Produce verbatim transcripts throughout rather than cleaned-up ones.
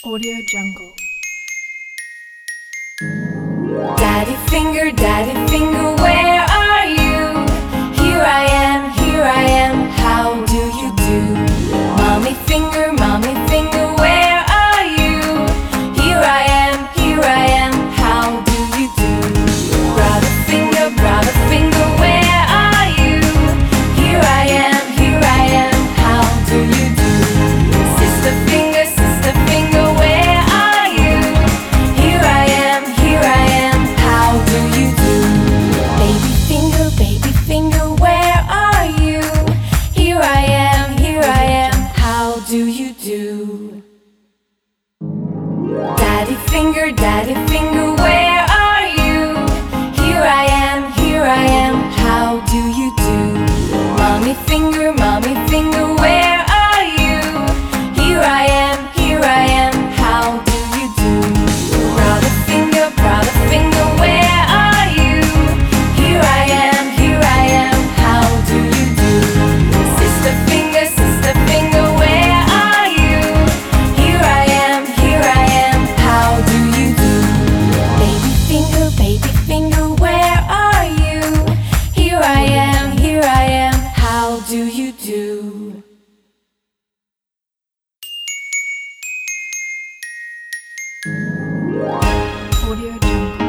Audio Jungle. Daddy finger, daddy finger, where are you? Here I am, here I am, how do you do? Mommy finger, mommy finger, where are you? Here I am, here I am, how do you do? Brother finger, brother finger, where are you? Here I am, here I am, how do you do? Sister finger, sister finger, where are you? Here I am, here I am, how do you do? Baby finger, baby finger, where are you? Here I am, here I am, how do you do? Daddy finger, daddy finger, where are you? Here I am, here I am, how do you do? Mommy finger, mommy finger, where are you? Here I am, here I am, how do you do? Brother finger, brother finger, where are you? Here I am, here I am, how do you do? Sister finger, sister finger, where are you? Here I am, here I am, how do you do? Baby finger, baby finger, where are you? Here I am, here I am, how do you do? Audio Jungle.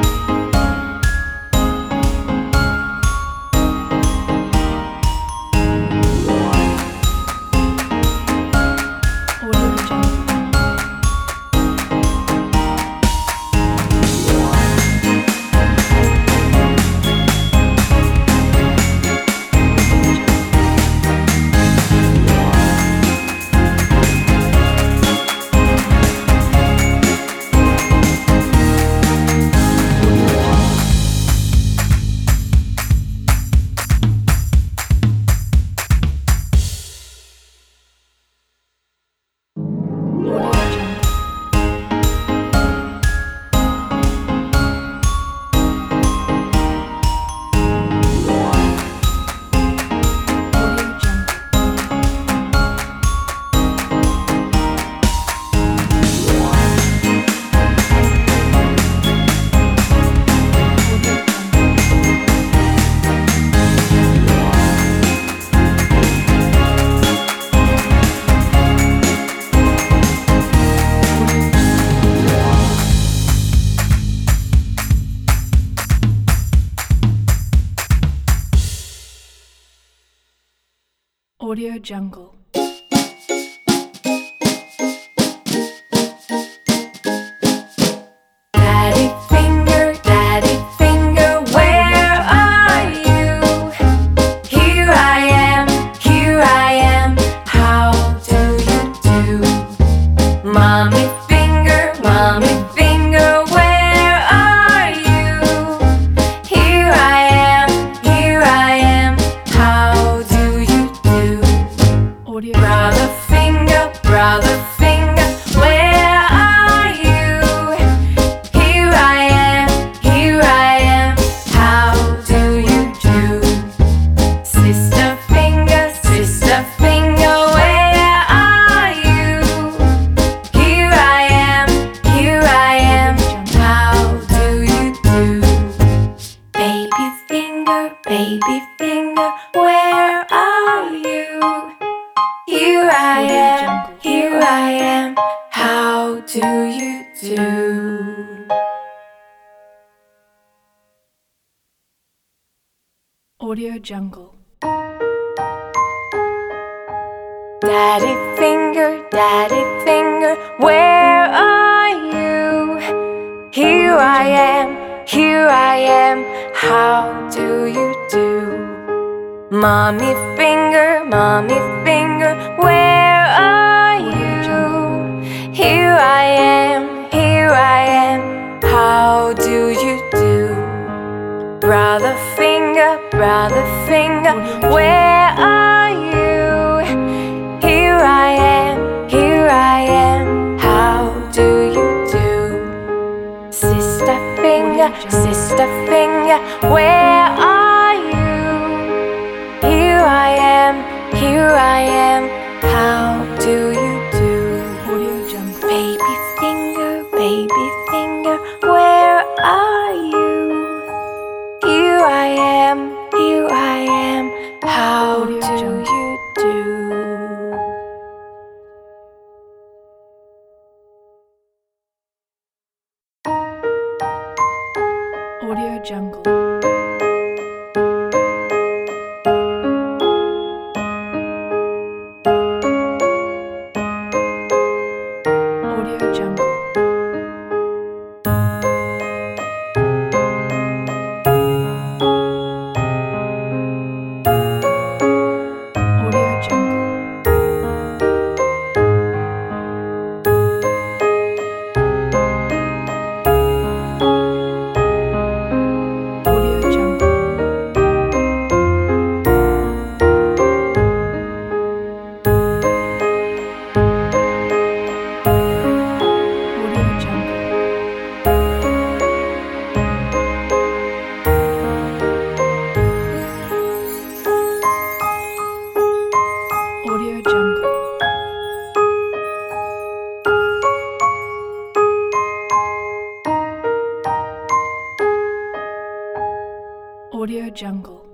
Audio Jungle. Audio Jungle. Audio Jungle. Audio Jungle. Audio Jungle. Daddy finger, daddy finger, where are you? Here I am, here I am, how do you do? Mommy finger, mommy finger, where are you? Here I am, here I am, how do you do? Audio Brother finger, brother finger, where are you? Here I am, here I am, how do you do? Sister finger, sister finger, where are you? Here I am, here I am, how do you do? Baby finger, baby finger, where are you? Here I am, here I am, how do you do? Audio Jungle. Daddy finger, daddy finger, where are you? Here I am, here I am, how do you do? Mommy finger, mommy finger, where are you? Here I am, here I am, how do you do? Brother finger, brother finger, where are you? Here I am, here I am, how do you do? Sister finger, sister finger, where are you? Here I am, here I am, how do you do? Audio Jungle. Baby finger. Baby finger, where are you? Here I am, here I am. How Audio do Jungle. you do? Audio Jungle. Audio Jungle. Audio Jungle. Audio Jungle. Audio Jungle. Audio Jungle. Audio Jungle.